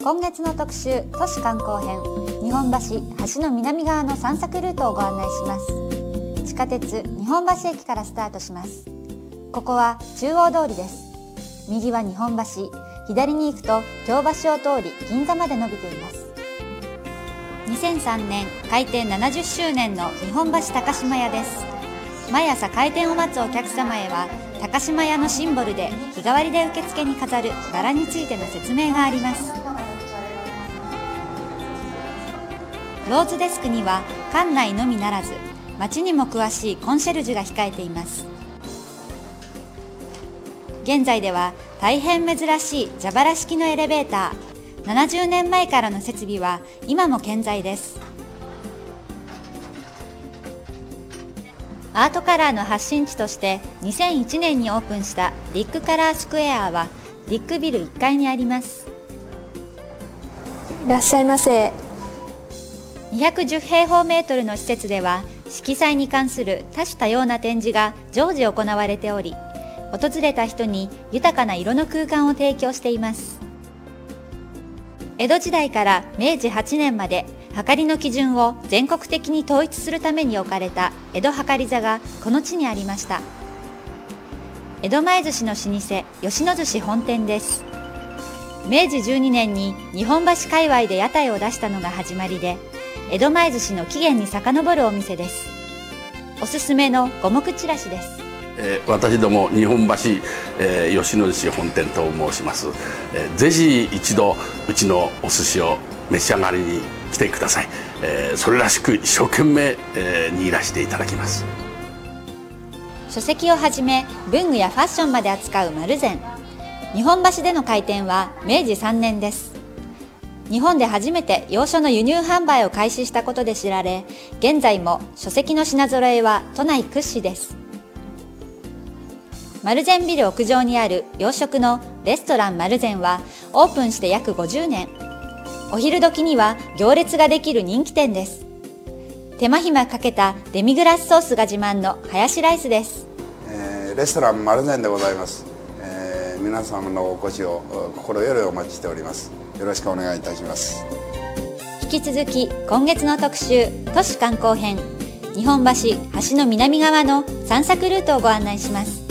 今月の特集都市観光編、日本橋橋の南側の散策ルートをご案内します。地下鉄日本橋駅からスタートします。ここは中央通りです。右は日本橋、左に行くと京橋を通り銀座まで伸びています。2003年開店70周年の日本橋高島屋です。毎朝開店を待つお客様へは高島屋のシンボルで日替わりで受付に飾るバラについての説明があります。ローズデスクには館内のみならず街にも詳しいコンシェルジュが控えています。現在では大変珍しい蛇腹式のエレベーター、70年前からの設備は今も健在です。アートカラーの発信地として2001年にオープンしたディックカラースクエアはディックビル1階にあります。 いらっしゃいませ。 210平方メートルの施設では色彩に関する多種多様な展示が常時行われており、訪れた人に豊かな色の空間を提供しています。江戸時代から明治8年まで量りの基準を全国的に統一するために置かれた江戸計座がこの地にありました。江戸前寿司の老舗吉野寿司本店です。明治12年に日本橋界隈で屋台を出したのが始まりで、江戸前寿司の起源に遡るお店です。おすすめの五目ちらしです。 私ども日本橋、吉野寿司本店と申します。ぜひ一度うちのお寿司を召し上がりに来てください。それらしく一生懸命、握らせていただきます。 書籍をはじめ文具やファッションまで扱う丸善。日本橋での開店は明治3年です。日本で初めて洋書の輸入販売を開始したことで知られ、現在も書籍の品揃えは都内屈指です。丸善ビル屋上にある洋食のレストラン丸善はオープンして約50年。お昼時には行列ができる人気店です。手間暇かけたデミグラスソースが自慢のハヤシライスです。 レストラン丸善でございます。皆様のお越しを心よりお待ちしております。よろしくお願いいたします。 引き続き今月の特集都市観光編、日本橋橋の南側の散策ルートをご案内します。